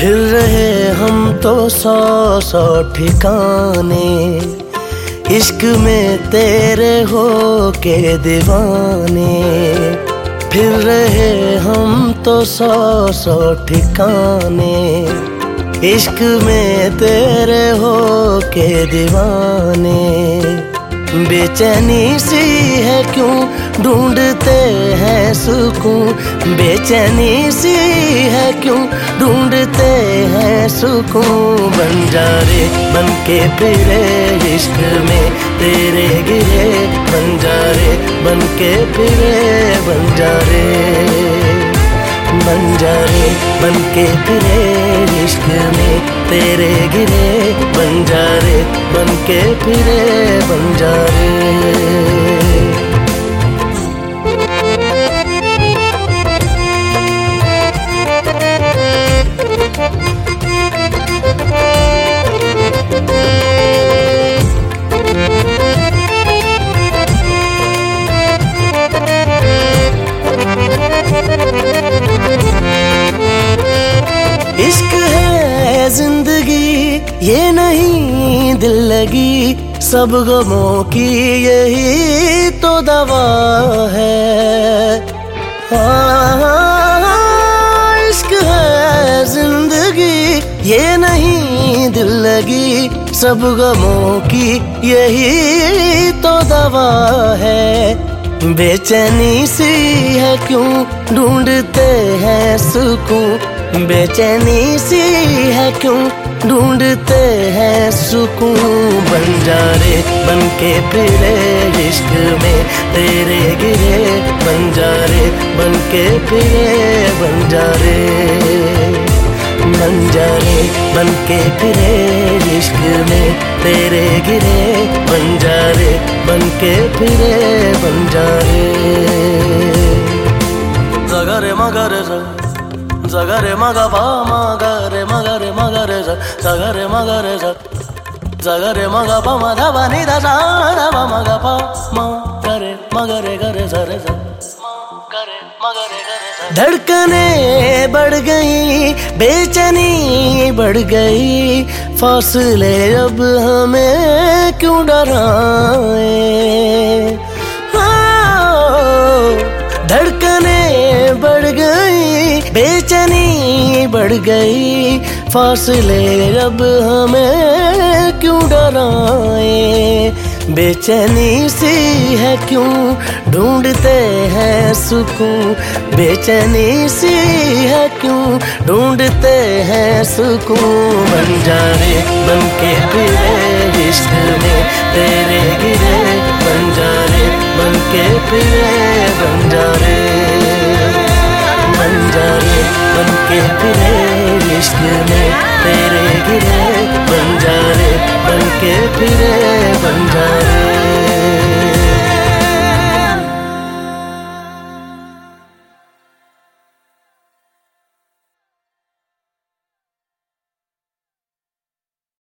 फिर रहे हम तो सौ सौ ठिकाने, इश्क में तेरे हो के दीवाने। फिर रहे हम तो सौ सौ ठिकाने, इश्क में तेरे हो के दीवाने। बेचैनी सी है क्यों ढूंढते हैं सुकून, बेचैनी सी है क्यों ढूंढते हैं सुकून। बंजारे बन के फिरे इश्क में तेरे गिरे, बंजारे बन के फिरे बंजारे। बंजारे बन के फिरे इश्क में तेरे गिरे, बंजारे बन के फिरे बंजारे। इश्क है जिंदगी ये नहीं दिल लगी, सब गमों की यही तो दवा है। इश्क है जिंदगी ये नहीं दिल लगी, सब गमों की यही तो दवा है। बेचैनी सी है क्यों ढूंढते हैं सुकून, बेचैनी सी है क्यों ढूंढते हैं सुकून। बंजारे बन के फिरे इश्क में तेरे गिरे, बंजारे बन के फिरे बंजारे। बंजारे बन के फिरे इश्क में तेरे गिरे, बंजारे बन के फिरे बंजारे। जगरे मगरे जगरे मगा पा मगरे मगरे मगरे जगरे मगरे जगरे मगा पा मधा बनी दा सा मगा पा मगरे मगरे गरे जरे मगरे मगरे गरे। धड़कने बढ़ गई, बेचैनी बढ़ गई, फासले अब हमें क्यों डराए। धड़कने बढ़ गई, बेचैनी बढ़ गई, फासले अब हमें क्यों डराए। बेचैनी सी है क्यों ढूंढते हैं सुकून, बेचैनी सी है क्यों ढूंढते हैं सुकून। बंजारे बन के फिरे इश्क में तेरे गिरे, बंजारे बन के फिरे बंजारे। बंजारे बन के फिरे इश्क में तेरे गिरे, बंजारे